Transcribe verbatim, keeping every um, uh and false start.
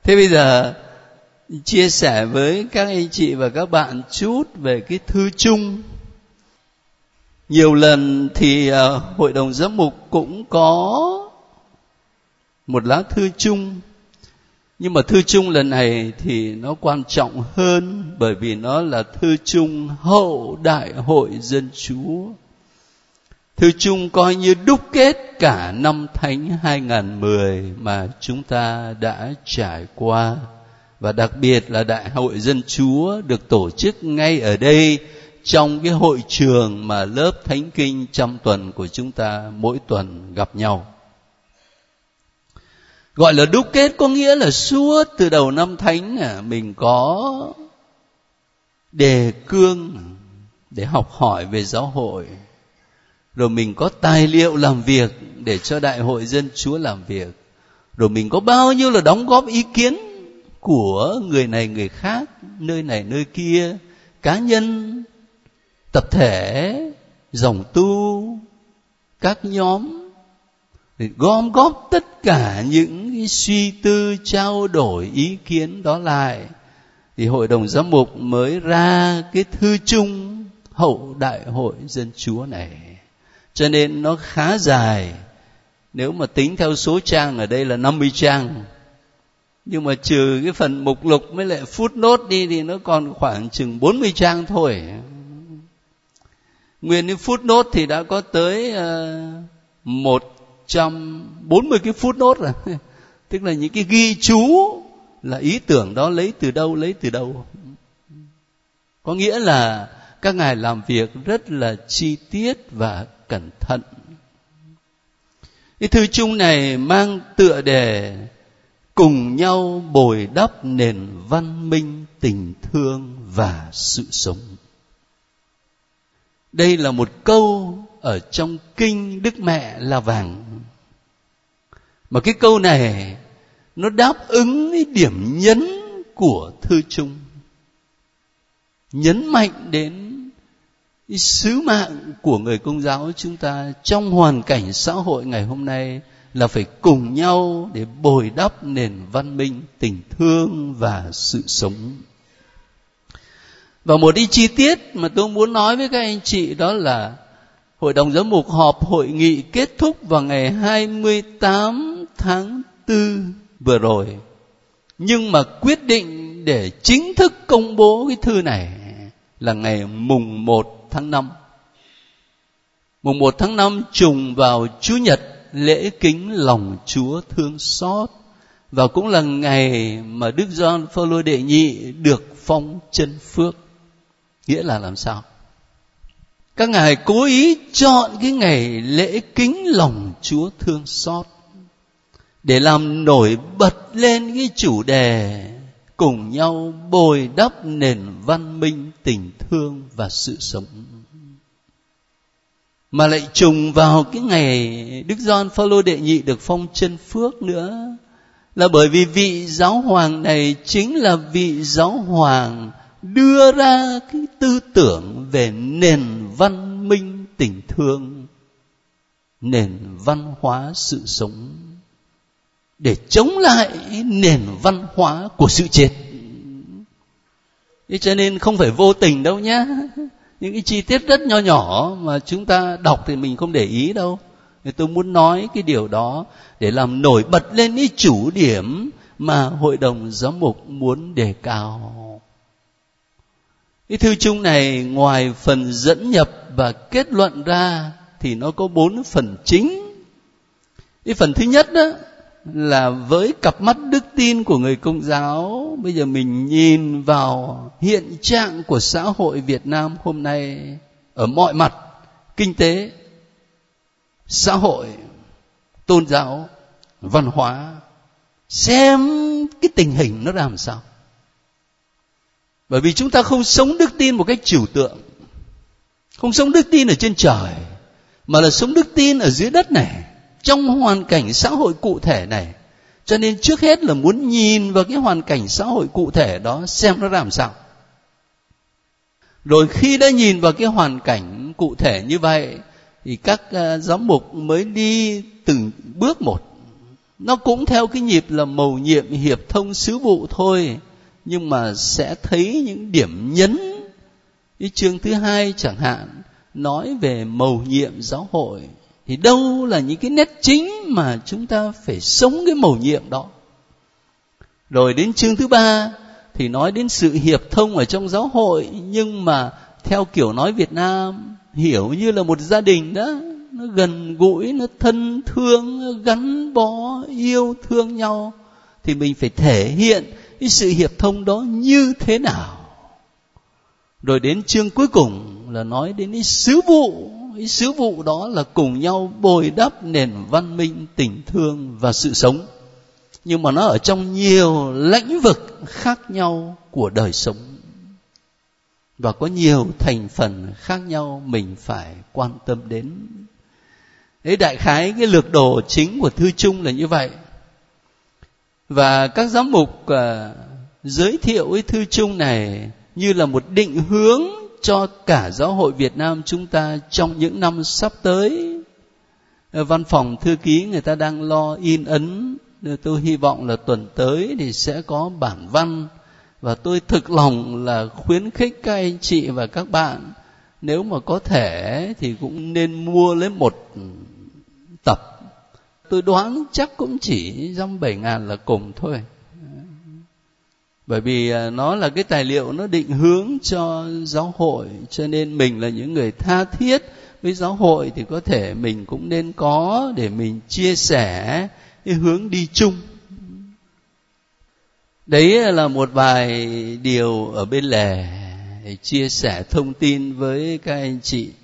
Thế bây giờ chia sẻ với các anh chị và các bạn chút về cái thư chung. Nhiều lần thì uh, Hội đồng Giám mục cũng có một lá thư chung, nhưng mà thư chung lần này thì nó quan trọng hơn, bởi vì nó là thư chung hậu Đại hội Dân Chúa. Thư chung coi như đúc kết cả năm Thánh hai không một không mà chúng ta đã trải qua, và đặc biệt là Đại hội Dân Chúa được tổ chức ngay ở đây, trong cái hội trường mà lớp Thánh Kinh trăm tuần của chúng ta mỗi tuần gặp nhau. Gọi là đúc kết có nghĩa là suốt từ đầu năm Thánh mình có đề cương để học hỏi về giáo hội, rồi mình có tài liệu làm việc để cho Đại hội Dân Chúa làm việc, rồi mình có bao nhiêu là đóng góp ý kiến của người này người khác, nơi này nơi kia, cá nhân, tập thể, dòng tu, các nhóm, để gom góp tất cả những cái suy tư, trao đổi ý kiến đó lại, thì Hội đồng Giám mục mới ra cái thư chung hậu Đại hội Dân Chúa này. Cho nên nó khá dài, nếu mà tính theo số trang ở đây là năm mươi trang, nhưng mà trừ cái phần mục lục với lại footnote đi thì nó còn khoảng chừng bốn mươi trang thôi. Nguyên cái footnote thì đã có tới uh, một trăm bốn mươi cái footnote rồi. Tức là những cái ghi chú là ý tưởng đó lấy từ đâu, lấy từ đâu. Có nghĩa là các ngài làm việc rất là chi tiết và cẩn thận. Cái thư chung này mang tựa đề cùng nhau bồi đắp nền văn minh, tình thương và sự sống. Đây là một câu ở trong kinh Đức Mẹ La Vàng, mà cái câu này nó đáp ứng cái điểm nhấn của thư chung, nhấn mạnh đến cái sứ mạng của người Công giáo chúng ta trong hoàn cảnh xã hội ngày hôm nay là phải cùng nhau để bồi đắp nền văn minh, tình thương và sự sống. Và một ý chi tiết mà tôi muốn nói với các anh chị đó là Hội đồng Giám mục họp hội nghị kết thúc vào ngày hai mươi tám tháng tư vừa rồi, nhưng mà quyết định để chính thức công bố cái thư này là ngày mùng một tháng năm. Mùng một tháng năm trùng vào Chủ nhật lễ kính lòng Chúa thương xót, và cũng là ngày mà Đức Gioan Phaolô đệ nhị được phong chân phước. Nghĩa là làm sao? Các ngài cố ý chọn cái ngày lễ kính lòng Chúa thương xót để làm nổi bật lên cái chủ đề cùng nhau bồi đắp nền văn minh, tình thương và sự sống. Mà lại trùng vào cái ngày Đức Gioan Phaolô đệ nhị được phong chân phước nữa, là bởi vì vị giáo hoàng này chính là vị giáo hoàng đưa ra cái tư tưởng về nền văn minh, tình thương, nền văn hóa sự sống, để chống lại nền văn hóa của sự chết. Thế cho nên không phải vô tình đâu nhá. Những cái chi tiết rất nho nhỏ mà chúng ta đọc thì mình không để ý đâu. Thì tôi muốn nói cái điều đó để làm nổi bật lên cái chủ điểm mà Hội đồng Giám mục muốn đề cao. Cái thư chung này ngoài phần dẫn nhập và kết luận ra thì nó có bốn phần chính. Cái phần thứ nhất đó là với cặp mắt đức tin của người Công giáo, bây giờ mình nhìn vào hiện trạng của xã hội Việt Nam hôm nay ở mọi mặt, kinh tế, xã hội, tôn giáo, văn hóa, xem cái tình hình nó làm sao. Bởi vì chúng ta không sống đức tin một cách trừu tượng, không sống đức tin ở trên trời, mà là sống đức tin ở dưới đất này, trong hoàn cảnh xã hội cụ thể này. Cho nên trước hết là muốn nhìn vào cái hoàn cảnh xã hội cụ thể đó xem nó làm sao. Rồi khi đã nhìn vào cái hoàn cảnh cụ thể như vậy thì các giám mục mới đi từng bước một Nó cũng theo cái nhịp là mầu nhiệm hiệp thông sứ vụ thôi, nhưng mà sẽ thấy những điểm nhấn. Cái chương thứ hai chẳng hạn nói về mầu nhiệm giáo hội, thì đâu là những cái nét chính mà chúng ta phải sống cái mầu nhiệm đó. Rồi đến chương thứ ba thì nói đến sự hiệp thông ở trong giáo hội, nhưng mà theo kiểu nói Việt Nam, hiểu như là một gia đình đó, nó gần gũi, nó thân thương, nó gắn bó, yêu thương nhau. Thì mình phải thể hiện cái sự hiệp thông đó như thế nào. Rồi đến chương cuối cùng là nói đến cái sứ vụ. Cái sứ vụ đó là cùng nhau bồi đắp nền văn minh, tình thương và sự sống. Nhưng mà nó ở trong nhiều lĩnh vực khác nhau của đời sống, và có nhiều thành phần khác nhau mình phải quan tâm đến. Đấy, đại khái cái lược đồ chính của thư chung là như vậy. Và các giám mục uh, giới thiệu cái thư chung này như là một định hướng cho cả giáo hội Việt Nam chúng ta trong những năm sắp tới. Văn phòng thư ký người ta đang lo in ấn, tôi hy vọng là tuần tới thì sẽ có bản văn. Và tôi thực lòng là khuyến khích các anh chị và các bạn, nếu mà có thể thì cũng nên mua lấy một tập. Tôi đoán chắc cũng chỉ dăm bảy ngàn là cùng thôi. Bởi vì nó là cái tài liệu nó định hướng cho giáo hội, cho nên mình là những người tha thiết với giáo hội thì có thể mình cũng nên có để mình chia sẻ cái hướng đi chung. Đấy là một vài điều ở bên lề để chia sẻ thông tin với các anh chị.